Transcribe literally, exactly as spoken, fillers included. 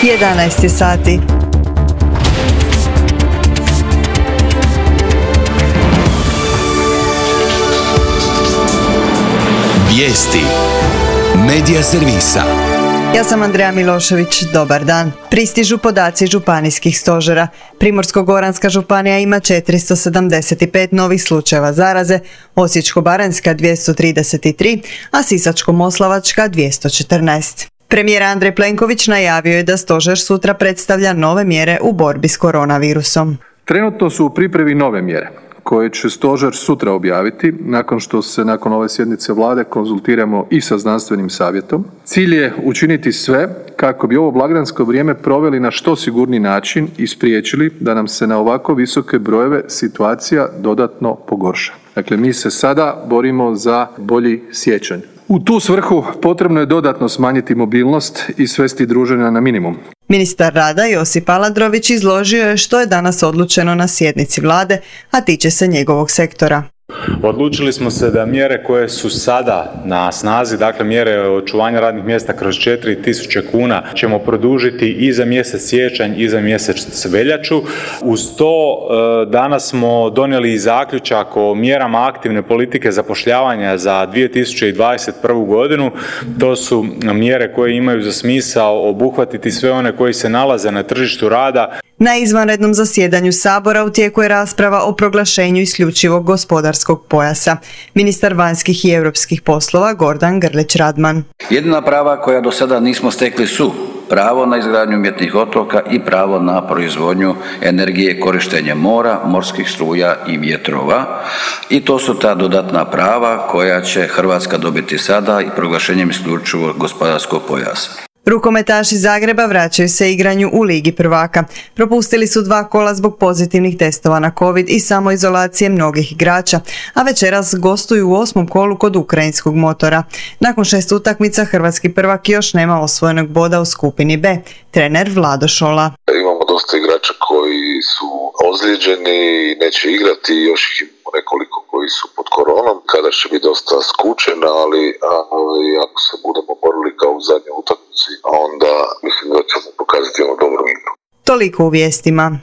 jedanaest je sati. Vijesti Medija servisa. Ja sam Andreja Milošević, dobar dan. Pristižu podaci županijskih stožera. Primorsko-goranska županija ima četiristo sedamdeset pet novih slučajeva zaraze, Osječko-baranjska dvjesto trideset tri, a Sisačko-moslavačka dvjesto četrnaest. Premijer Andrej Plenković najavio je da stožer sutra predstavlja nove mjere u borbi s koronavirusom. Trenutno su u pripremi nove mjere koje će stožer sutra objaviti nakon što se nakon ove sjednice vlade konzultiramo i sa znanstvenim savjetom. Cilj je učiniti sve kako bi ovo blagdansko vrijeme proveli na što sigurniji način i spriječili da nam se na ovako visoke brojeve situacija dodatno pogorša. Dakle, mi se sada borimo za bolji siječanj. U tu svrhu potrebno je dodatno smanjiti mobilnost i svesti druženja na minimum. Ministar rada Josip Aladrović izložio je što je danas odlučeno na sjednici vlade, a tiče se njegovog sektora. Odlučili smo se da mjere koje su sada na snazi, dakle mjere očuvanja radnih mjesta kroz četiri tisuće kuna ćemo produžiti i za mjesec siječanj i za mjesec veljaču. Uz to danas smo donijeli i zaključak o mjerama aktivne politike zapošljavanja za dvije tisuće dvadeset prvu godinu. To su mjere koje imaju za smisao obuhvatiti sve one koji se nalaze na tržištu rada. Na izvanrednom zasjedanju Sabora u tijeku je rasprava o proglašenju isključivog gospodarskog pojasa. Ministar vanjskih i europskih poslova Gordan Grlić Radman. Jedina prava koja do sada nismo stekli su pravo na izgradnju umjetnih otoka i pravo na proizvodnju energije korištenjem mora, morskih struja i vjetrova. I to su ta dodatna prava koja će Hrvatska dobiti sada i proglašenjem isključivog gospodarskog pojasa. Rukometaši Zagreba vraćaju se igranju u Ligi prvaka. Propustili su dva kola zbog pozitivnih testova na covid i samoizolacije mnogih igrača, a večeras gostuju u osmom kolu kod ukrajinskog Motora. Nakon šest utakmica hrvatski prvak još nema osvojenog boda u skupini B. Trener Vlado Šola. Imamo dosta igrača koji su ozlijeđeni i neće igrati, još ih imamo nekoliko koji su pod koronom. Kada će biti dosta skučena, ali, ali ako se budemo borili kao u zadnjoj utakmici, onda mislim da ćemo pokazati jednu dobru igru. Toliko u vijestima.